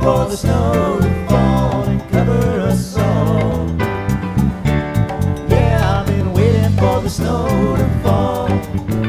for the snow to fall and cover us all. Yeah, I've been waiting for the snow to fall.